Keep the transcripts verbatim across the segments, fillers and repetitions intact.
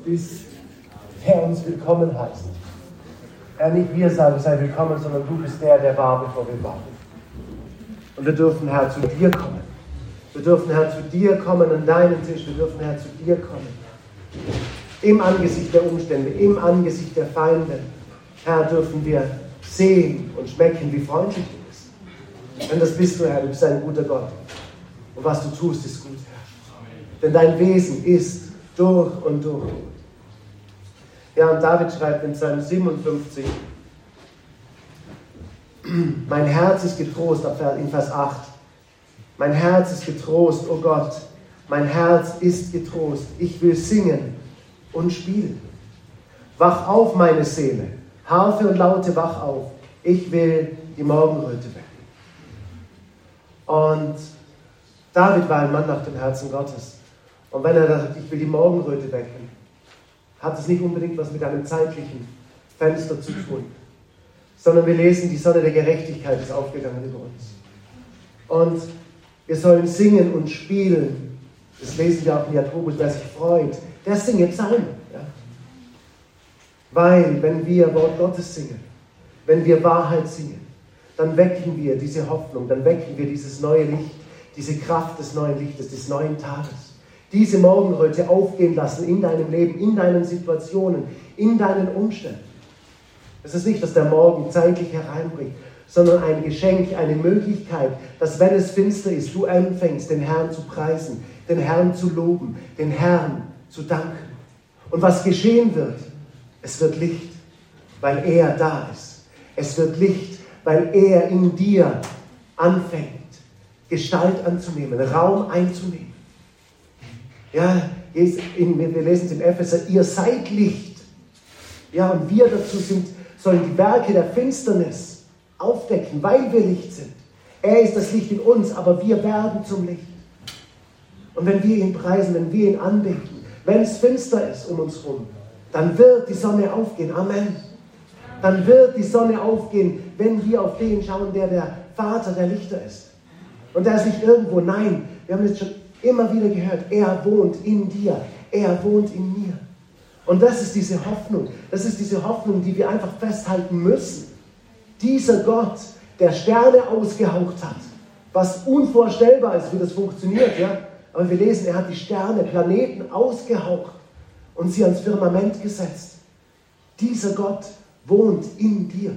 bist, der uns willkommen heißt. Herr, nicht wir sagen, sei willkommen, sondern du bist der, der war, bevor wir waren. Und wir dürfen, Herr, zu dir kommen. Wir dürfen, Herr, zu dir kommen an deinen Tisch. Wir dürfen, Herr, zu dir kommen. Im Angesicht der Umstände, im Angesicht der Feinde, Herr, dürfen wir sehen und schmecken, wie freundlich du bist. Denn das bist du, Herr, du bist ein guter Gott. Und was du tust, ist gut, Herr. Denn dein Wesen ist durch und durch. Ja, und David schreibt in Psalm siebenundfünfzig, mein Herz ist getrost, in Vers acht. Mein Herz ist getrost, oh Gott, mein Herz ist getrost. Ich will singen und spielen. Wach auf, meine Seele, Harfe und Laute, wach auf. Ich will die Morgenröte wecken. Und David war ein Mann nach dem Herzen Gottes. Und wenn er sagt, ich will die Morgenröte wecken, hat es nicht unbedingt was mit einem zeitlichen Fenster zu tun, sondern wir lesen, die Sonne der Gerechtigkeit ist aufgegangen über uns. Und wir sollen singen und spielen. Das lesen wir auch in Jakobus, wer sich freut, der singe Psalmen. Ja? Weil, wenn wir Wort Gottes singen, wenn wir Wahrheit singen, dann wecken wir diese Hoffnung, dann wecken wir dieses neue Licht, diese Kraft des neuen Lichtes, des neuen Tages. Diese Morgenröte aufgehen lassen in deinem Leben, in deinen Situationen, in deinen Umständen. Es ist nicht, dass der Morgen zeitlich hereinbricht, sondern ein Geschenk, eine Möglichkeit, dass, wenn es finster ist, du anfängst, den Herrn zu preisen, den Herrn zu loben, den Herrn zu danken. Und was geschehen wird? Es wird Licht, weil er da ist. Es wird Licht, weil er in dir anfängt, Gestalt anzunehmen, Raum einzunehmen. Ja, wir lesen es im Epheser, ihr seid Licht. Ja, und wir dazu sind, sollen die Werke der Finsternis aufdecken, weil wir Licht sind. Er ist das Licht in uns, aber wir werden zum Licht. Und wenn wir ihn preisen, wenn wir ihn anbeten, wenn es finster ist um uns herum, dann wird die Sonne aufgehen. Amen. Dann wird die Sonne aufgehen, wenn wir auf den schauen, der der Vater der Lichter ist. Und der ist nicht irgendwo, nein, wir haben jetzt schon immer wieder gehört, er wohnt in dir, er wohnt in mir. Und das ist diese Hoffnung, das ist diese Hoffnung, die wir einfach festhalten müssen. Dieser Gott, der Sterne ausgehaucht hat, was unvorstellbar ist, wie das funktioniert, ja. Aber wir lesen, er hat die Sterne, Planeten ausgehaucht und sie ans Firmament gesetzt. Dieser Gott wohnt in dir.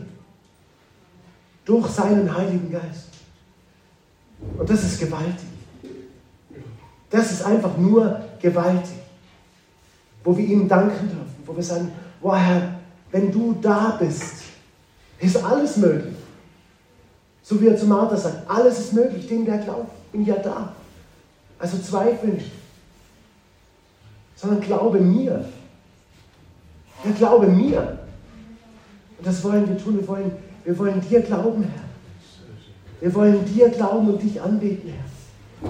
Durch seinen Heiligen Geist. Und das ist gewaltig. Das ist einfach nur gewaltig. Wo wir ihm danken dürfen, wo wir sagen, wow Herr, wenn du da bist, ist alles möglich. So wie er zu Martha sagt, alles ist möglich, dem der glaubt, bin ja da. Also zweifle nicht, sondern glaube mir. Ja, glaube mir. Und das wollen wir tun, wir wollen, wir wollen dir glauben, Herr. Wir wollen dir glauben und dich anbeten, Herr.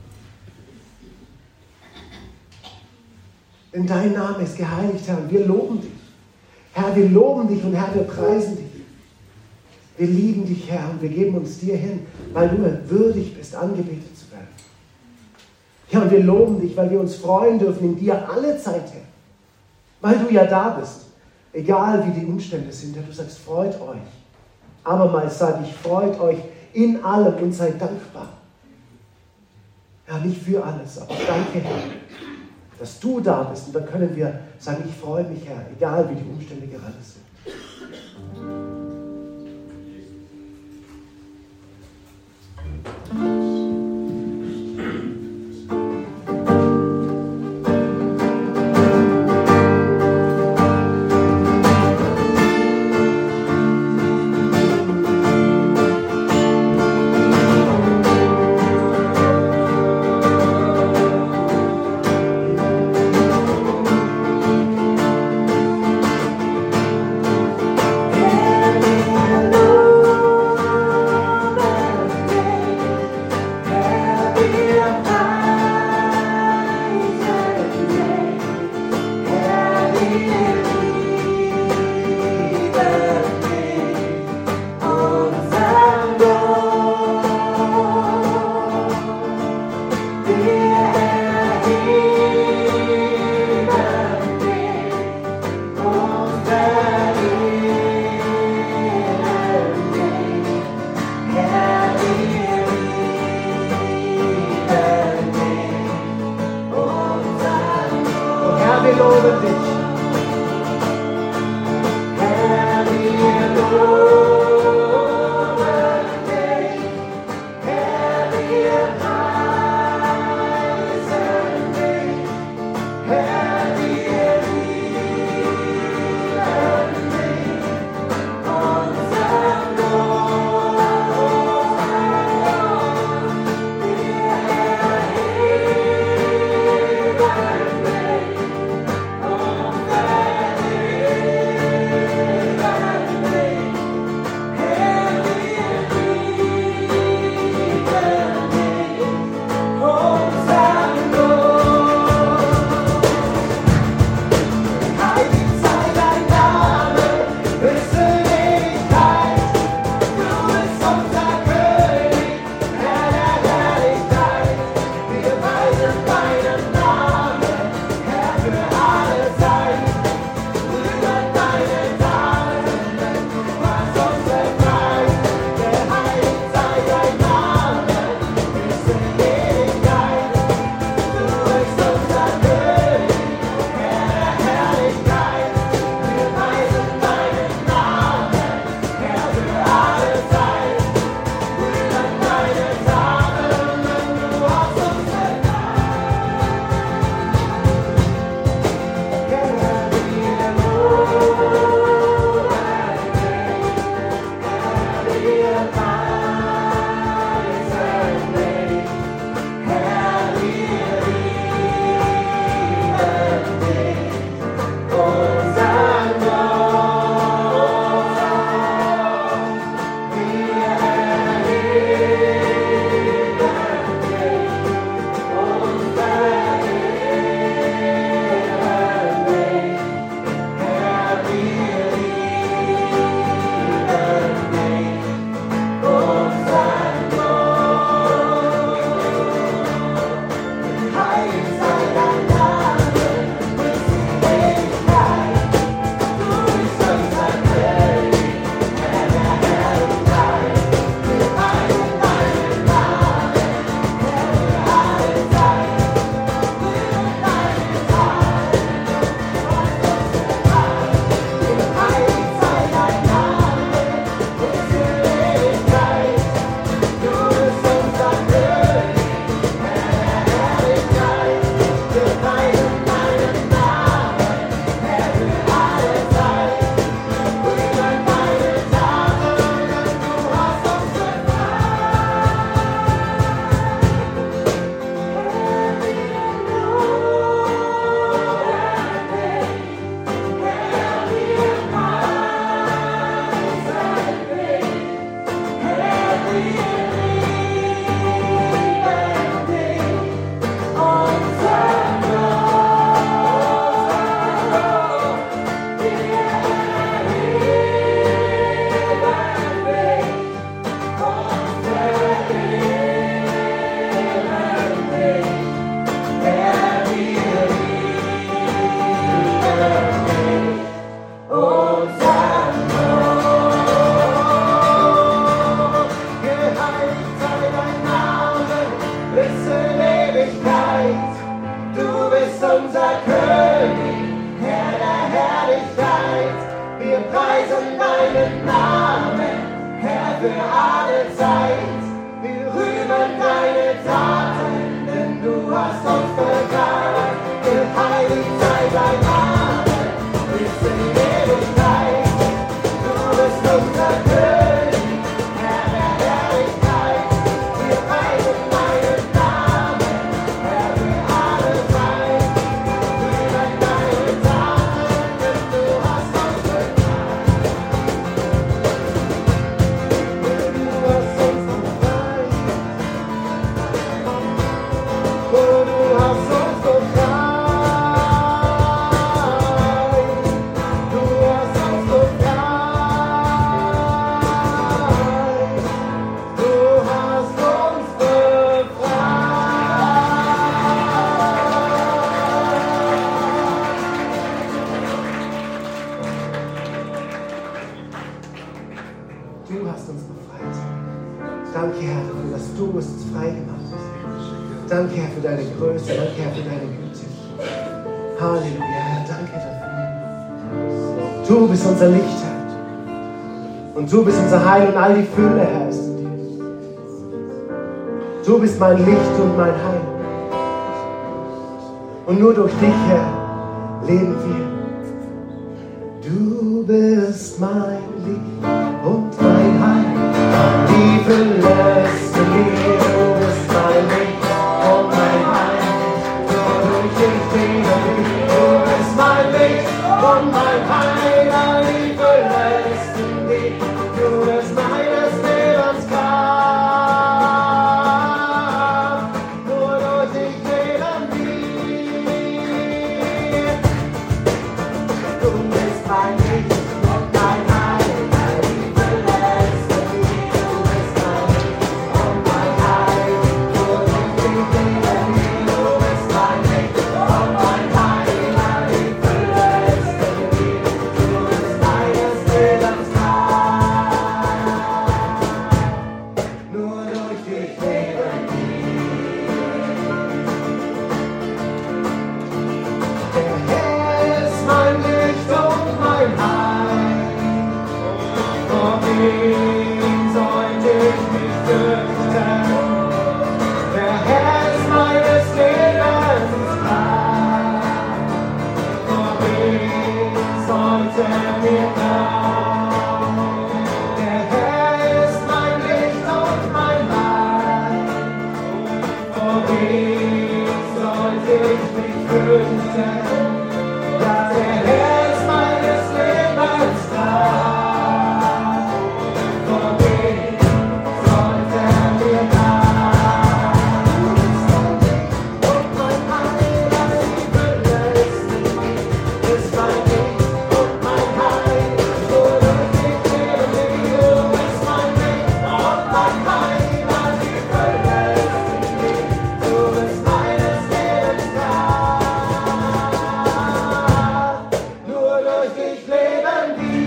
Denn dein Name ist geheiligt, Herr, und wir loben dich. Herr, wir loben dich und Herr, wir preisen dich. Wir lieben dich, Herr, und wir geben uns dir hin, weil du würdig bist, angebetet zu werden. Ja, und wir loben dich, weil wir uns freuen dürfen in dir alle Zeit, Herr. Weil du ja da bist. Egal wie die Umstände sind, Herr, du sagst, freut euch. Abermals sage ich, freut euch in allem und seid dankbar. Ja, nicht für alles, aber danke, Herr, dass du da bist. Und dann können wir sagen, ich freue mich, Herr, egal wie die Umstände gerade sind. Yeah. loben dich. Herr, wir loben dich. Herr, wir preisen dich. Herr, wir lieben dich. Unser Danke, Herr, dafür, dass du uns frei gemacht hast. Danke, Herr, für deine Größe. Danke, Herr, für deine Güte. Halleluja, Herr, danke dafür. Du bist unser Licht, Herr. Und du bist unser Heil und all die Fülle, Herr, ist in dir. Du bist mein Licht und mein Heil. Und nur durch dich, Herr, leben wir. Du bist mein Licht und mein Heil. Die Fülle ist in dir. Du bist mein Licht und mein Heil. Nur durch dich leben wir. Du bist mein Licht und mein Heil. All die Fülle ist in dir. Du bist meines Lebens Kraft. Nur durch dich leben wir. Du bist mein Licht und mein Heil. All die Fülle ist in dir. Du bist mein Licht und mein Heil. Nur durch dich leben wir. Du bist mein Licht und mein Heil. All die Fülle ist in dir. Du bist meines Lebens Kraft. Nur durch dich leben wir. Der Herr ist mein Licht und mein Heil. Vor wem sollte ich mich fürchten? Der Herr ist meines Lebens Kraft. Vor wem sollte mir grauen? Der Herr ist mein Licht und mein Heil. Vor wem sollte ich mich fürchten? Ja, der Herr ist meines Lebens Kraft. Vor wem sollte mir grauen? Du bist mein Licht und mein Heil. All die Fülle ist in dir. Du bist mein Licht und mein Heil. Nur durch dich leben wir. Du bist mein Licht und mein Heil. All die Fülle ist in dir. Du bist meines Lebens Kraft. Nur durch dich leben wir.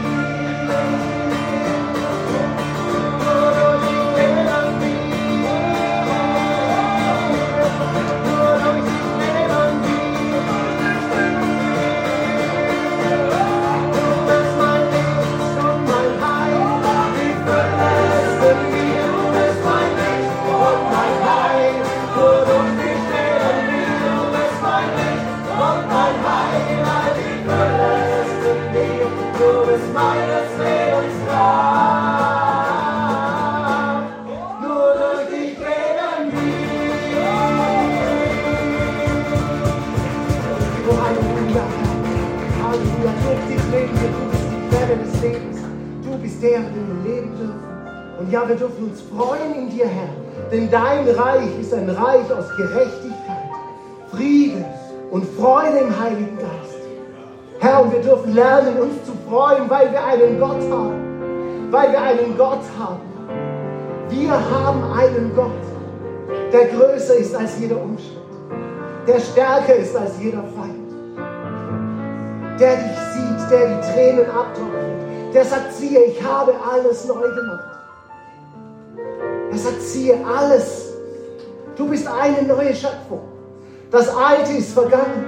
Nur durch dich leben wir. Nur durch dich leben wir. Du bist mein Licht und mein Heil. Die Fülle ist in mir. Du bist mein Licht und mein Heil. Nur durch dich leben wir. Du bist mein Licht und mein Heil. All die Fülle ist in dir. Du bist meines Lebens Kraft. Nur durch dich leben wir. Oh, Halleluja. Halleluja. Durch dich leben wir. Du bist die Quelle des Lebens. Du bist der, mit dem wir leben dürfen. Und ja, wir dürfen uns freuen in dir, Herr. Denn dein Reich ist ein Reich aus Gerechtigkeit, Friede und Freude im Heiligen Geist. Herr, und wir dürfen lernen, uns zu freuen, weil wir einen Gott haben. Weil wir einen Gott haben. Wir haben einen Gott, der größer ist als jeder Umstand. Der stärker ist als jeder Feind. Der dich sieht, der die Tränen abtrocknet. Der sagt, siehe, ich habe alles neu gemacht. Er sagt, siehe, alles. Du bist eine neue Schöpfung. Das Alte ist vergangen.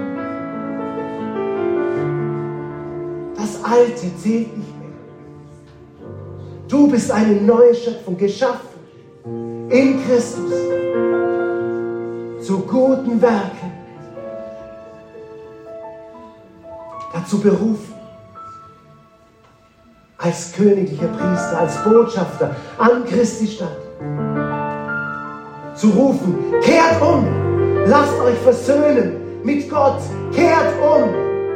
Das Alte zählt nicht mehr. Du bist eine neue Schöpfung, geschaffen in Christus zu guten Werken, dazu berufen, als königlicher Priester, als Botschafter an Christi Stadt, zu rufen, kehrt um, lasst euch versöhnen mit Gott, kehrt um.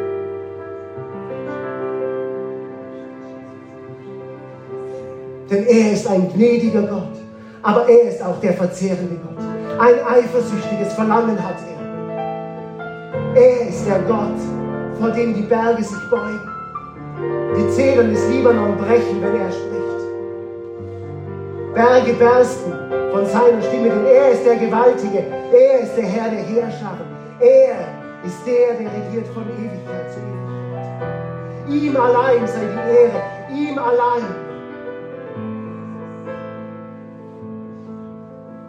Denn er ist ein gnädiger Gott, aber er ist auch der verzehrende Gott. Ein eifersüchtiges Verlangen hat er. Er ist der Gott, vor dem die Berge sich beugen, die Zedern des Libanon brechen, wenn er spricht. Berge bersten von seiner Stimme, denn er ist der Gewaltige, er ist der Herr der Heerscharen, er ist der, der regiert von Ewigkeit zu Ewigkeit. Ihm allein sei die Ehre, ihm allein.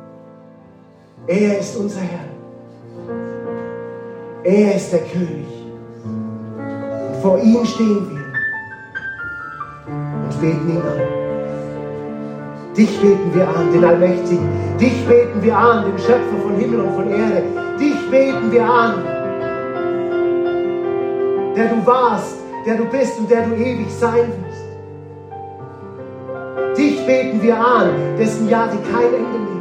Er ist unser Herr. Er ist der König. Vor ihm stehen wir und beten ihn an. Dich beten wir an, den Allmächtigen. Dich beten wir an, den Schöpfer von Himmel und von Erde. Dich beten wir an, der du warst, der du bist und der du ewig sein wirst. Dich beten wir an, dessen Jahre kein Ende nehmen.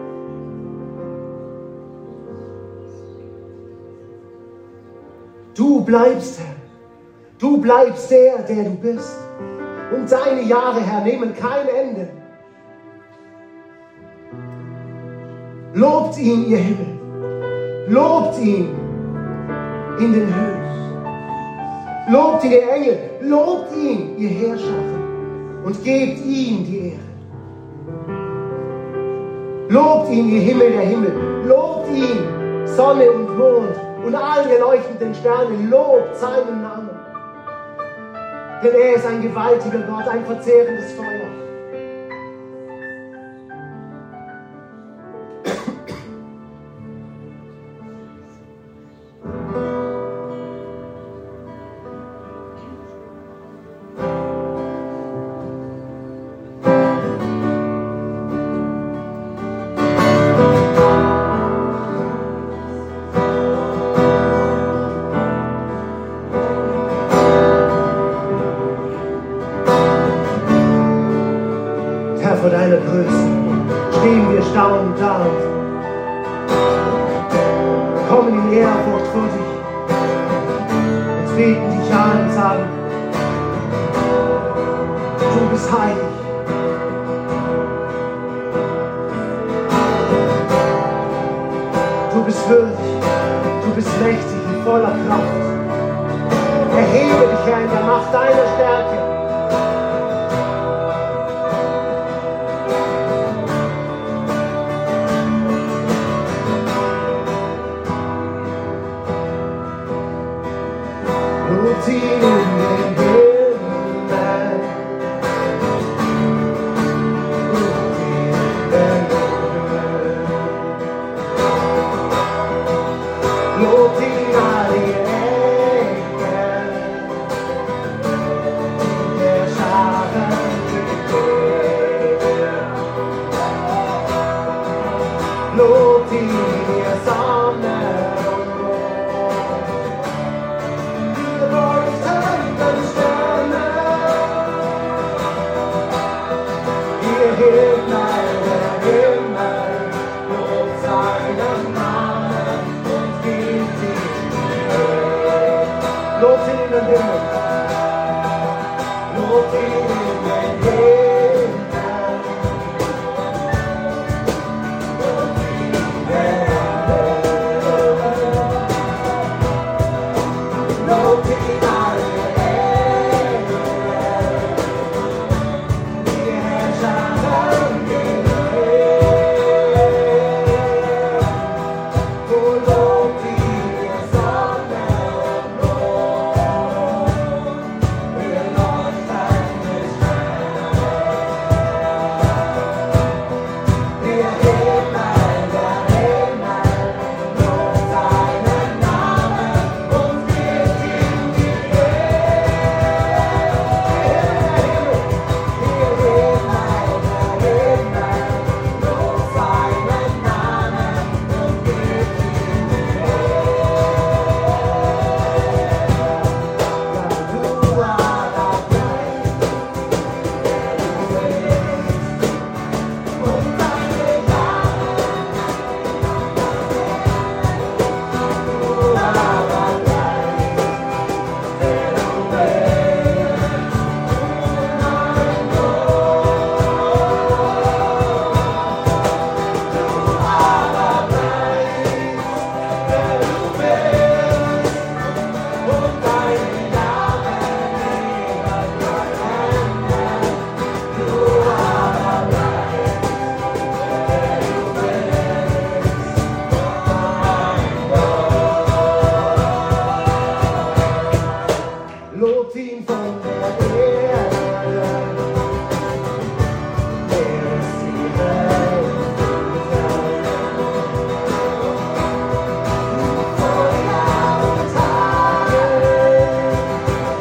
Du bleibst, Herr. Du bleibst der, der du bist. Und deine Jahre, Herr, nehmen kein Ende. Lobt ihn, ihr Himmel. Lobt ihn in den Höhen. Lobt ihn, ihr Engel. Lobt ihn, ihr Herrscher. Und gebt ihm die Ehre. Lobt ihn, ihr Himmel der Himmel. Lobt ihn, Sonne und Mond und all die leuchtenden Sterne. Lobt seinen Namen. Denn er ist ein gewaltiger Gott, ein verzehrendes Feuer. Vor deiner Größe stehen wir staunend da und kommen in Ehrfurcht vor dich und beten dich an und sagen, du bist heilig. Du bist würdig, du bist mächtig und voller Kraft. Erhebe dich, Herr, in der Macht deiner Stärke. Lobt ihn in den Himmel. Lobt ihn in den Himmel. Lobt ihn alle Engel. Der Scharen lobt ihn, ihr Sonne. Lobt ihn in den Himmel. Lobt ihn in den Himmel. Lobt ihn in den Himmel. Lobt ihn alle Engel. Die Herrscher gehen her. Oh, lobt ihn, ihr Sonne. Lobt ihn von der Erde, er ist die Welt. Vor Jahr und Tage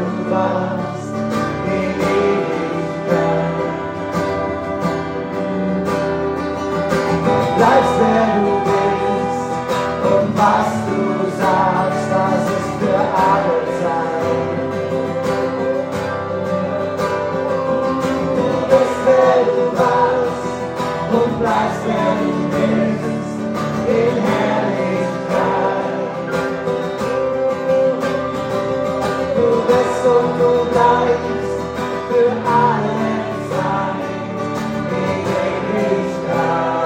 du warst in Ewigkeit. Bleibst, wer du bist und was du sagst, das ist für alle Zeit. Du bist, wer du warst und bleibst, wer du bist in Herrlichkeit. Du bist und du bleibst für alle Zeit in Ewigkeit.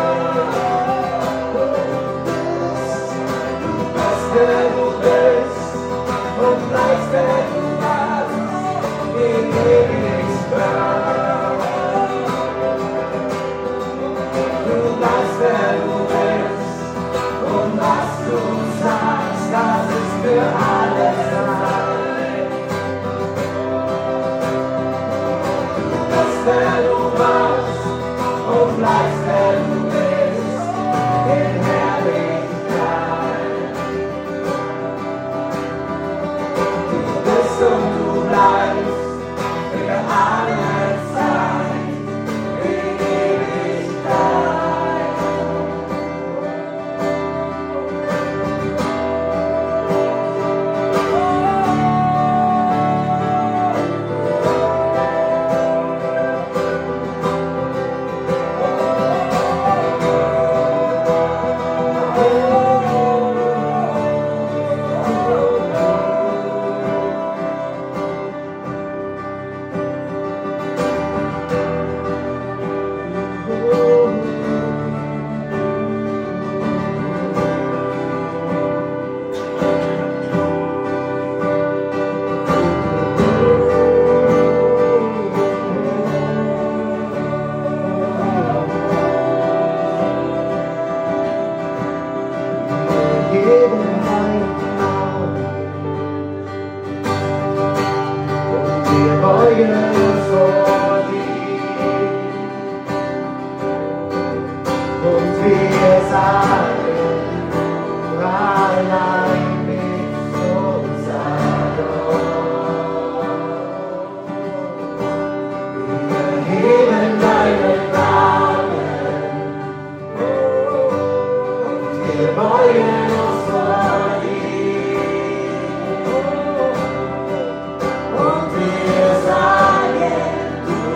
Wer du bist und bleibst, wer du warst in Ewigkeit. Du bleibst, wer du bist und was du sagst, das ist für alle Zeit. Du bist, wer du warst und bleibst, wer du bist in Herrlichkeit. Und du bleibst für alle Zeit in Ewigkeit. Du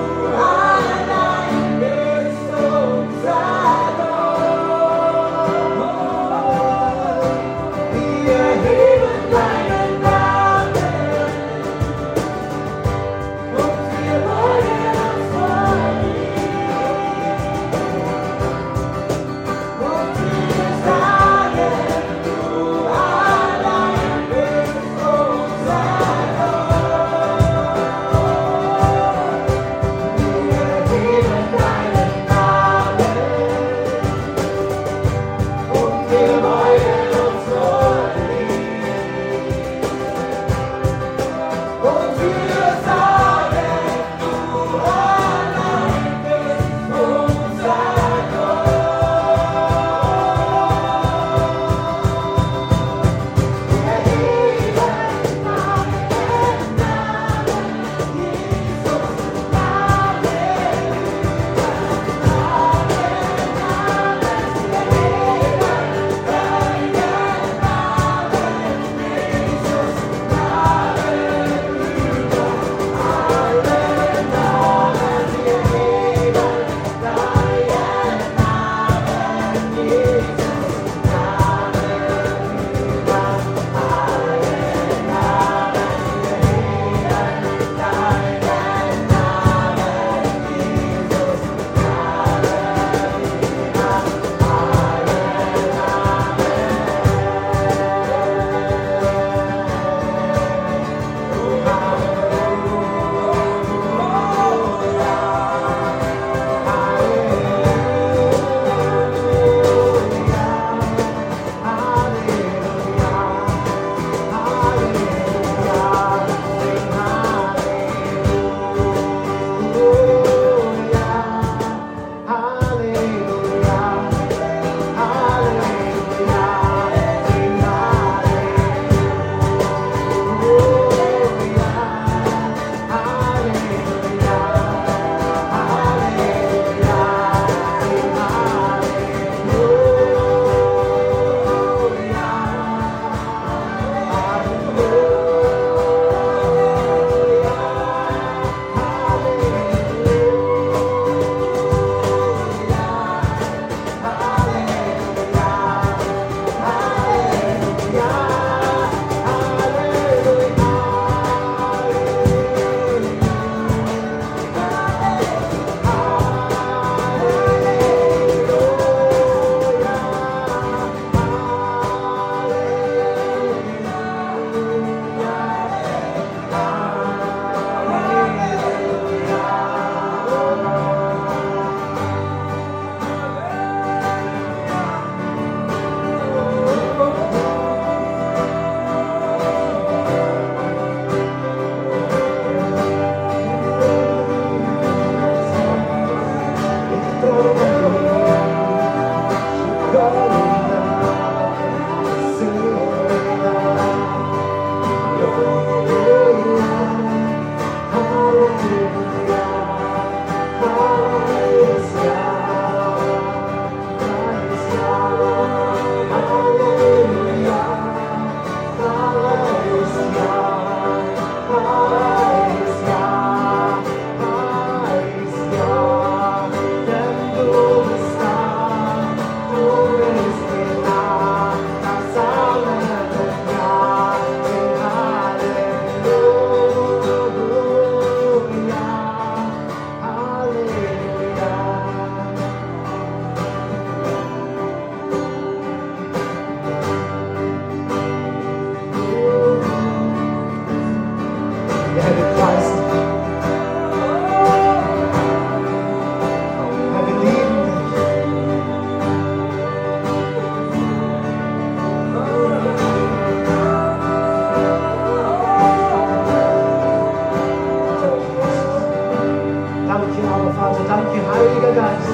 Heiliger Geist.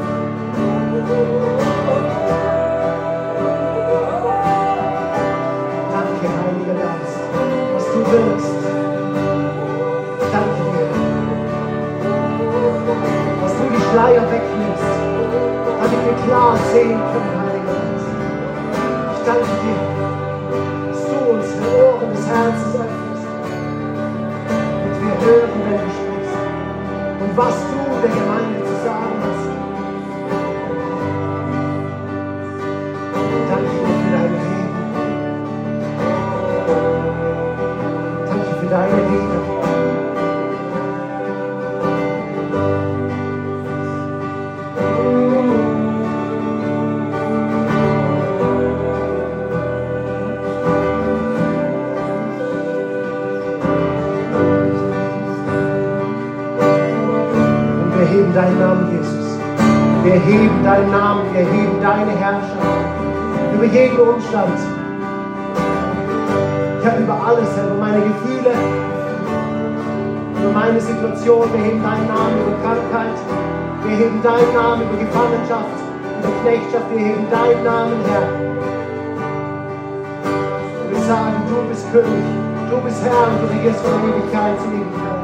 Danke, Heiliger Geist, was du wirkst. Danke dir, dass du die Schleier wegnimmst, damit wir klar sehen können, Heiliger Geist. Ich danke dir, dass du unsere Ohren des Herzens öffnest, damit wir hören, wenn du sprichst und was du der Gemeinde zu sagen hast. Danke dir für deine Liebe. Danke für deine Liebe. Deinen Namen, Jesus. Wir heben deinen Namen, wir heben deine Herrschaft über jeden Umstand. Ja, über alles, Herr, über meine Gefühle, über meine Situation. Wir heben deinen Namen über Krankheit. Wir heben deinen Namen über Gefangenschaft, über Knechtschaft. Wir heben deinen Namen, Herr. Und wir sagen, du bist König, du bist Herr und du regierst von Ewigkeit zu Ewigkeit.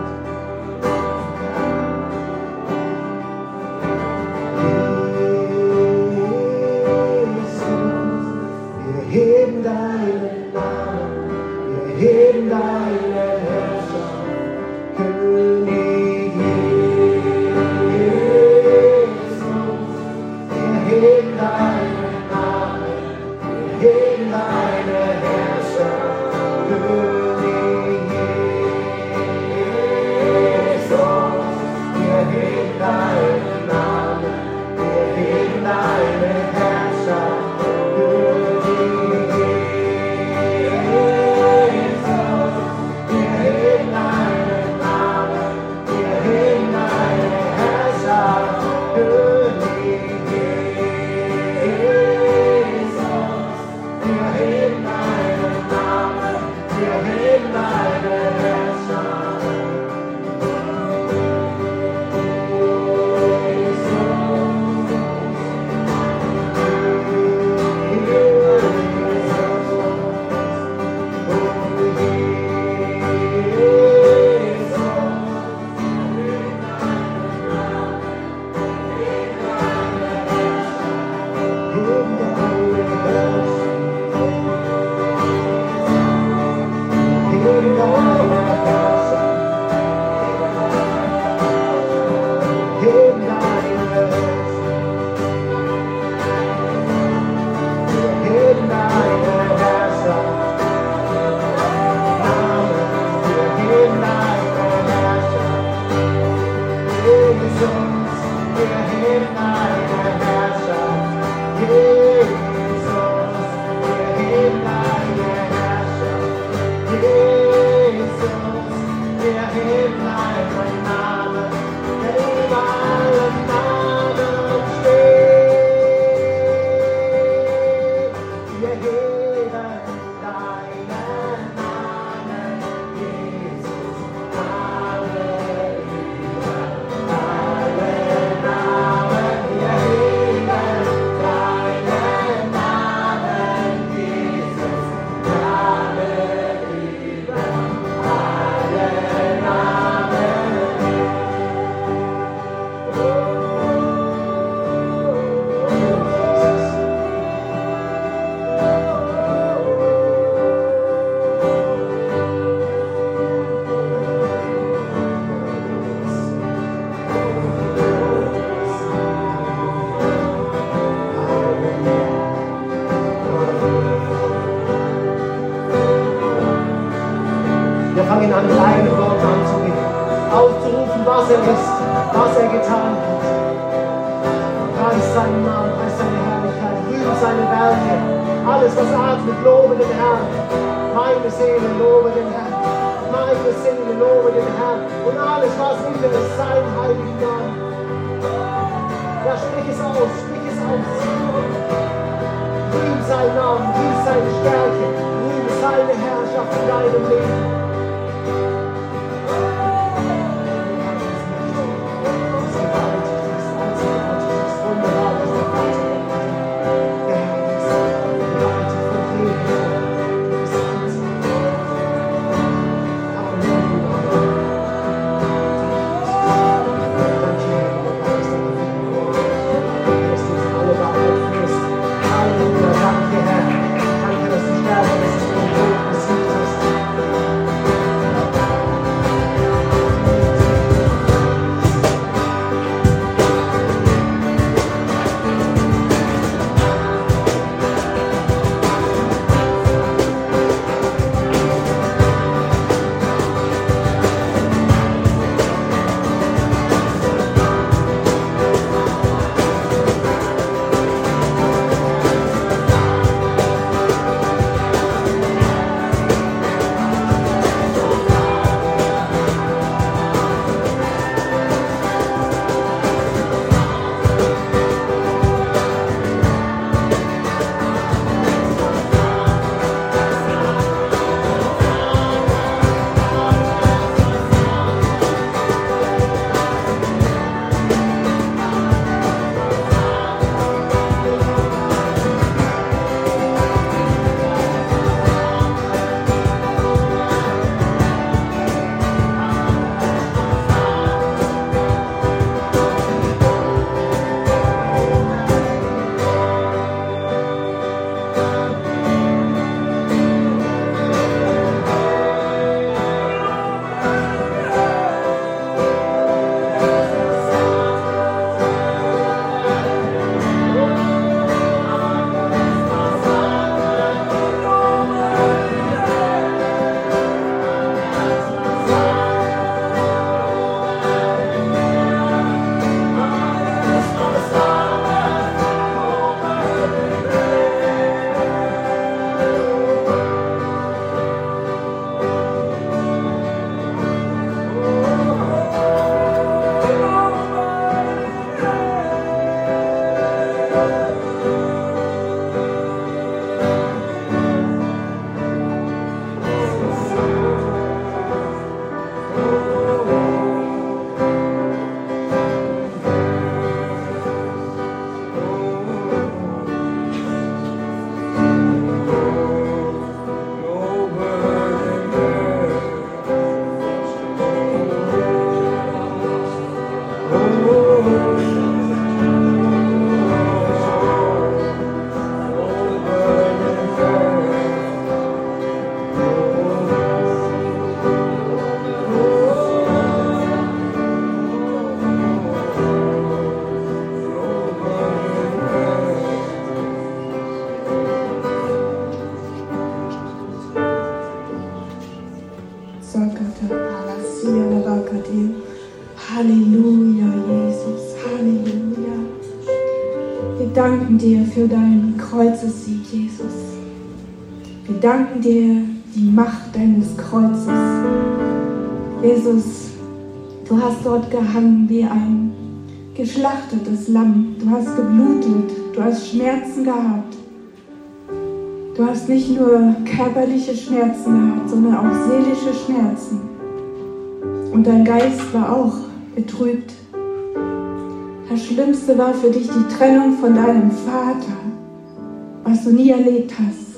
Halleluja, Jesus, Halleluja. Wir danken dir für deinen Kreuzessieg, Jesus. Wir danken dir die Macht deines Kreuzes. Jesus, du hast dort gehangen wie ein geschlachtetes Lamm. Du hast geblutet, du hast Schmerzen gehabt. Du hast nicht nur körperliche Schmerzen gehabt, sondern auch seelische Schmerzen. Und dein Geist war auch betrübt. Das Schlimmste war für dich die Trennung von deinem Vater, was du nie erlebt hast.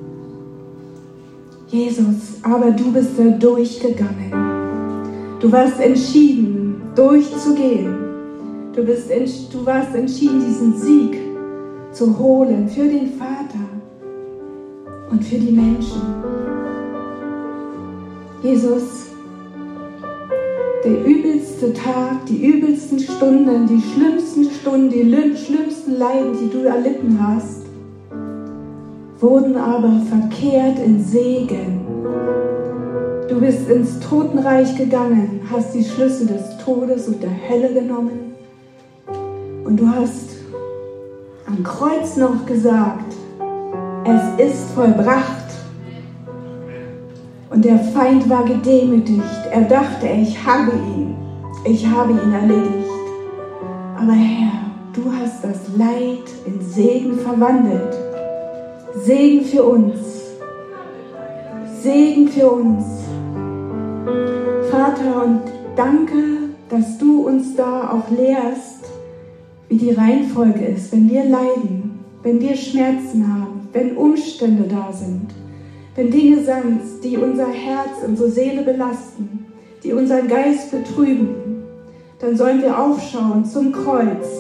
Jesus, aber du bist da durchgegangen. Du warst entschieden, durchzugehen. Du, bist, du warst entschieden, diesen Sieg zu holen für den Vater und für die Menschen. Jesus, der übelste Tag, die übelsten Stunden, die schlimmsten Stunden, die schlimmsten Leiden, die du erlitten hast, wurden aber verkehrt in Segen. Du bist ins Totenreich gegangen, hast die Schlüssel des Todes und der Hölle genommen und du hast am Kreuz noch gesagt, es ist vollbracht. Und der Feind war gedemütigt. Er dachte, ich habe ihn. Ich habe ihn erledigt. Aber Herr, du hast das Leid in Segen verwandelt. Segen für uns. Segen für uns. Vater, und danke, dass du uns da auch lehrst, wie die Reihenfolge ist, wenn wir leiden, wenn wir Schmerzen haben, wenn Umstände da sind. Wenn Dinge sind, die unser Herz, unsere Seele belasten, die unseren Geist betrüben, dann sollen wir aufschauen zum Kreuz.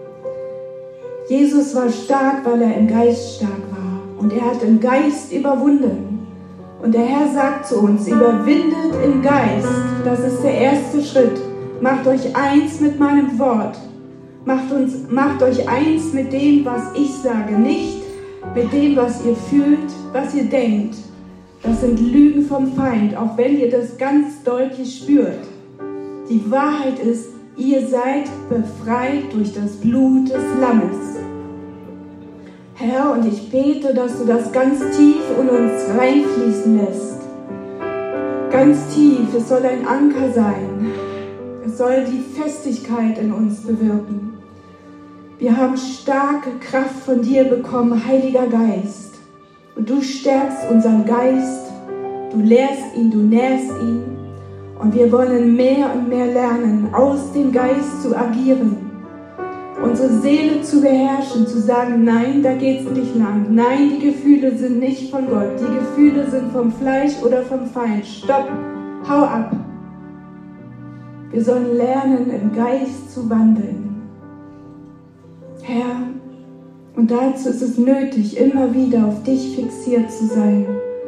Jesus war stark, weil er im Geist stark war. Und er hat im Geist überwunden. Und der Herr sagt zu uns, überwindet im Geist. Das ist der erste Schritt. Macht euch eins mit meinem Wort. Macht, uns, macht euch eins mit dem, was ich sage. Nicht mit dem, was ihr fühlt, was ihr denkt. Das sind Lügen vom Feind, auch wenn ihr das ganz deutlich spürt. Die Wahrheit ist, ihr seid befreit durch das Blut des Lammes. Herr, und ich bete, dass du das ganz tief in uns reinfließen lässt. Ganz tief, es soll ein Anker sein. Es soll die Festigkeit in uns bewirken. Wir haben starke Kraft von dir bekommen, Heiliger Geist. Und du stärkst unseren Geist, du lehrst ihn, du nährst ihn. Und wir wollen mehr und mehr lernen, aus dem Geist zu agieren. Unsere Seele zu beherrschen, zu sagen, nein, da geht's nicht lang. Nein, die Gefühle sind nicht von Gott. Die Gefühle sind vom Fleisch oder vom Feind. Stopp, hau ab. Wir sollen lernen, im Geist zu wandeln. Herr, und dazu ist es nötig, immer wieder auf dich fixiert zu sein.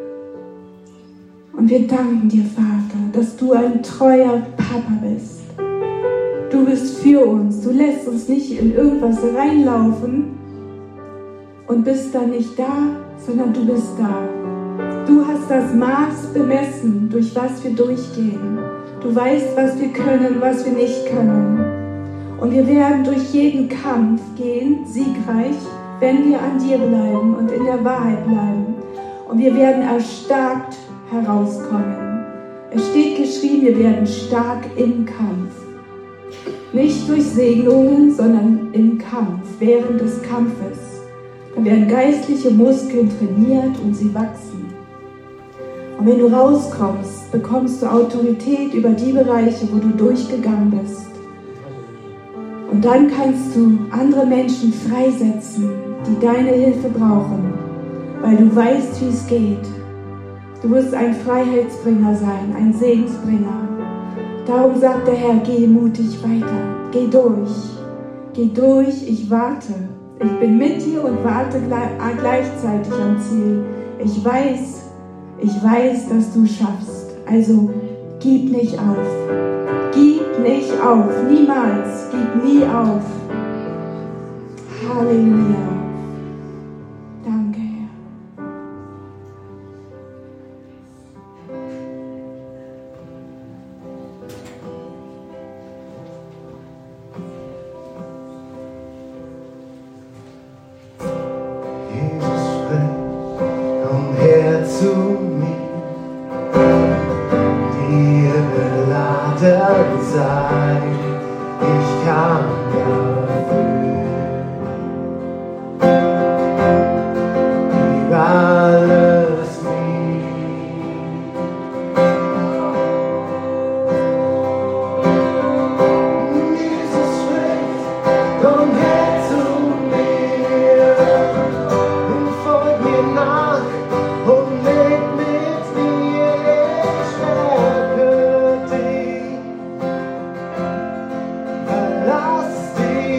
Und wir danken dir, Vater, dass du ein treuer Papa bist. Du bist für uns. Du lässt uns nicht in irgendwas reinlaufen und bist dann nicht da, sondern du bist da. Du hast das Maß bemessen, durch was wir durchgehen. Du weißt, was wir können, was wir nicht können. Und wir werden durch jeden Kampf gehen, siegreich, wenn wir an dir bleiben und in der Wahrheit bleiben. Und wir werden erstarkt herauskommen. Es steht geschrieben, wir werden stark im Kampf. Nicht durch Segnungen, sondern im Kampf, während des Kampfes. Da werden geistliche Muskeln trainiert und sie wachsen. Und wenn du rauskommst, bekommst du Autorität über die Bereiche, wo du durchgegangen bist. Und dann kannst du andere Menschen freisetzen, die deine Hilfe brauchen, weil du weißt, wie es geht. Du wirst ein Freiheitsbringer sein, ein Segensbringer. Darum sagt der Herr, geh mutig weiter, geh durch, geh durch, ich warte. Ich bin mit dir und warte gleichzeitig am Ziel. Ich weiß, ich weiß, dass du schaffst. Also gib nicht auf. Gib nicht auf. Niemals. Gib nie auf. Halleluja. Danke, Herr. Zu mir, dir beladen sein, ich kann dafür. Gib alles mir. Jesus spricht, komm her zu mir und folg mir nach. Und leg mit mir, ich stärke dich. Verlass dich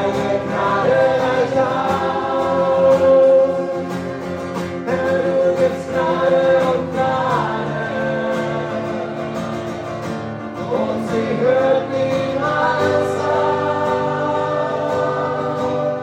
deine Gnade reicht aus. Herr, du gibst Gnade und Gnade, und sie hört niemals auf.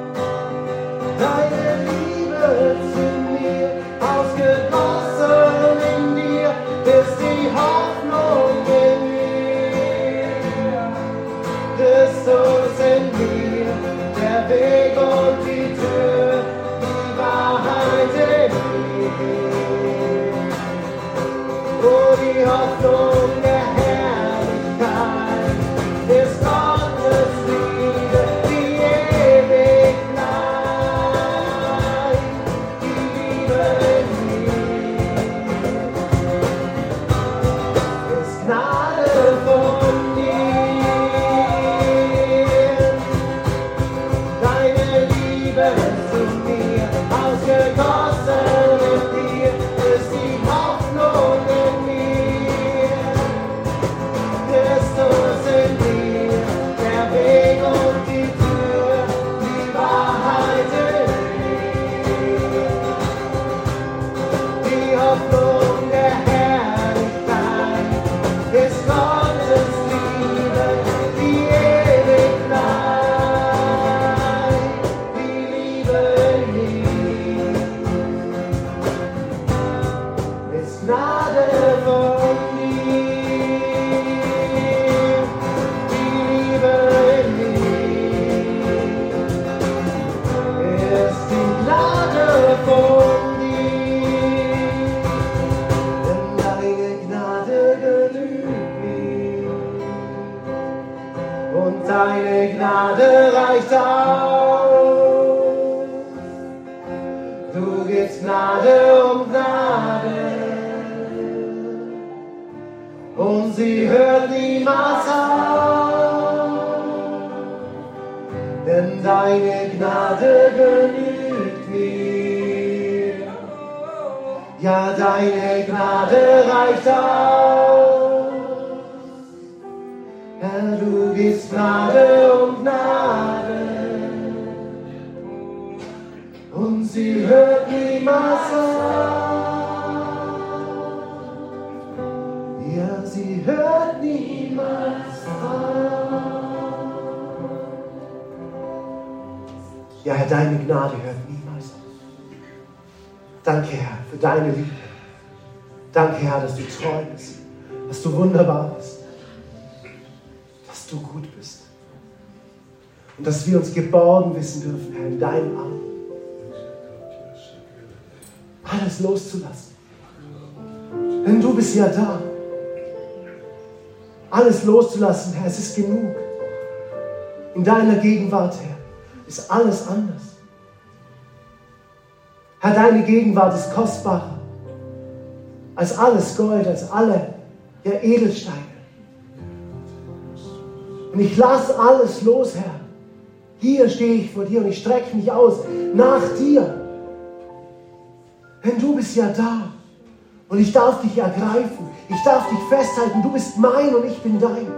Deine Liebe zu mir, ausgegossen in dir, ist die Hoffnung in mir. Christus in mir, der Weg und die Tür, die Wahrheit in mir. Oh, die Hoffnung der Herrlichkeit ist Gottes Liebe, die ewig bleibt. Die Liebe in mir ist Gnade von dir. Deine Liebe zu mir, ausgegossen in dir, ist die Hoffnung in mir. Christus in mir, der Weg und die Tür, die Wahrheit in mir. Die Hoffnung der Herrlichkeit ist Gottes Liebe, die ewig bleibt. Die Liebe in mir ist Gnade von dir. Die Liebe in mir ist die Gnade von dir. Denn deine Gnade genügt mir und deine Gnade reicht aus. Du gibst Gnade um Gnade, und sie hört niemals auf. Denn deine Gnade genügt mir. Ja, deine Gnade reicht aus. Herr, du gibst Gnade um Gnade, und sie hört niemals auf. Ja, sie hört niemals auf. Ja, Herr, deine Gnade hört niemals auf. Danke, Herr, für deine Liebe. Danke, Herr, dass du treu bist, dass du wunderbar bist, dass du gut bist. Und dass wir uns geborgen wissen dürfen, Herr, in deinem Arm. Alles loszulassen. Denn du bist ja da. Alles loszulassen, Herr, es ist genug. In deiner Gegenwart, Herr, ist alles anders. Herr, deine Gegenwart ist kostbarer als alles Gold, als alle ja, Edelsteine. Und ich lasse alles los, Herr. Hier stehe ich vor dir und ich strecke mich aus nach dir. Denn du bist ja da. Und ich darf dich ergreifen. Ich darf dich festhalten. Du bist mein und ich bin dein.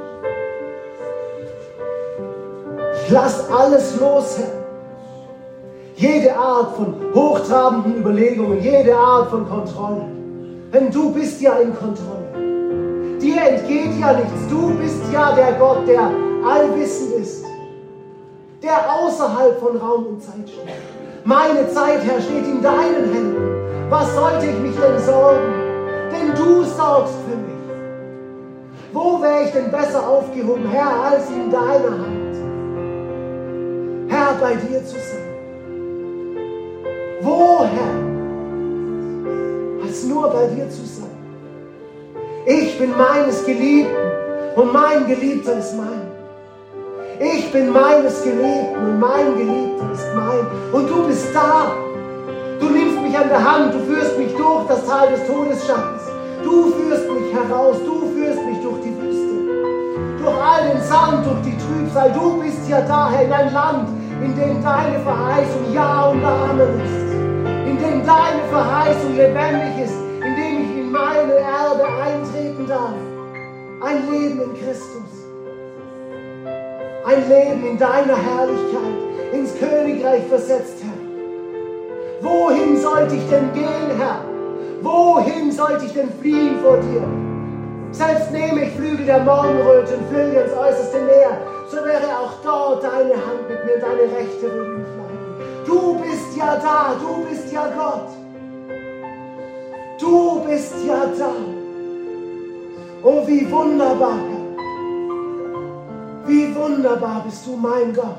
Ich lasse alles los, Herr. Jede Art von hochtrabenden Überlegungen, jede Art von Kontrolle. Denn du bist ja in Kontrolle. Dir entgeht ja nichts. Du bist ja der Gott, der allwissend ist. Der außerhalb von Raum und Zeit steht. Meine Zeit, Herr, steht in deinen Händen. Was sollte ich mich denn sorgen? Denn du sorgst für mich. Wo wäre ich denn besser aufgehoben, Herr, als in deiner Hand? Herr, bei dir zu sein. Wo, Herr, als nur bei dir zu sein? Ich bin meines Geliebten und mein Geliebter ist mein. Ich bin meines Geliebten und mein Geliebter ist mein. Und du bist da. Du nimmst mich an der Hand, du führst mich durch das Tal des Todesschattens. Du führst mich heraus, du führst mich durch die Wüste. Durch all den Sand, durch die Trübsal. Du bist ja da, Herr, in ein Land, in dem deine Verheißung Ja und Amen ist. In dem deine Verheißung lebendig ist. In dem ich in meine Erbe eintreten darf. Ein Leben in Christus. ein Leben in deiner Herrlichkeit, ins Königreich versetzt, Herr. Wohin sollte ich denn gehen, Herr? Wohin sollte ich denn fliehen vor dir? Selbst nehme ich Flügel der Morgenröte und flüge ins äußerste Meer, so wäre auch dort deine Hand mit mir, deine Rechte würde mich leiten. Du bist ja da, du bist ja Gott. Du bist ja da. Oh, wie wunderbar, Herr. Wie wunderbar bist du, mein Gott.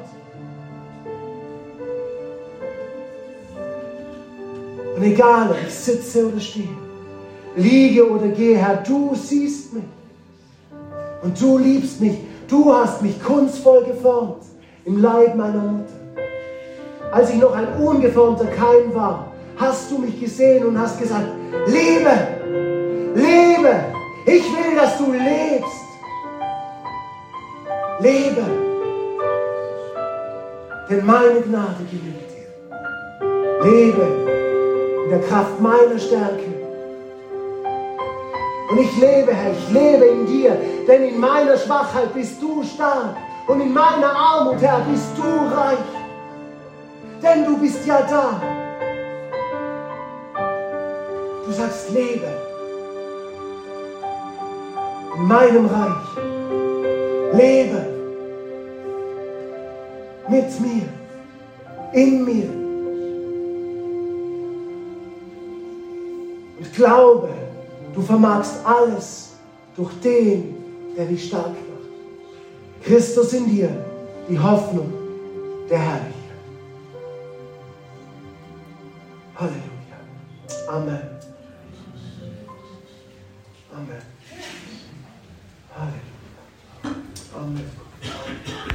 Und egal, ob ich sitze oder stehe, liege oder gehe, Herr, du siehst mich. Und du liebst mich. Du hast mich kunstvoll geformt im Leib meiner Mutter. Als ich noch ein ungeformter Keim war, hast du mich gesehen und hast gesagt, lebe, lebe. Ich will, dass du lebst. Lebe. Denn meine Gnade genügt dir. Lebe in der Kraft meiner Stärke. Und ich lebe, Herr, ich lebe in dir, denn in meiner Schwachheit bist du stark und in meiner Armut, Herr, bist du reich. Denn du bist ja da. Du sagst, lebe in meinem Reich. Lebe mit mir, in mir. Und glaube, du vermagst alles durch den, der dich stark macht. Christus in dir, die Hoffnung der Herrlichkeit. Halleluja. Amen. Amen. Halleluja. Amen.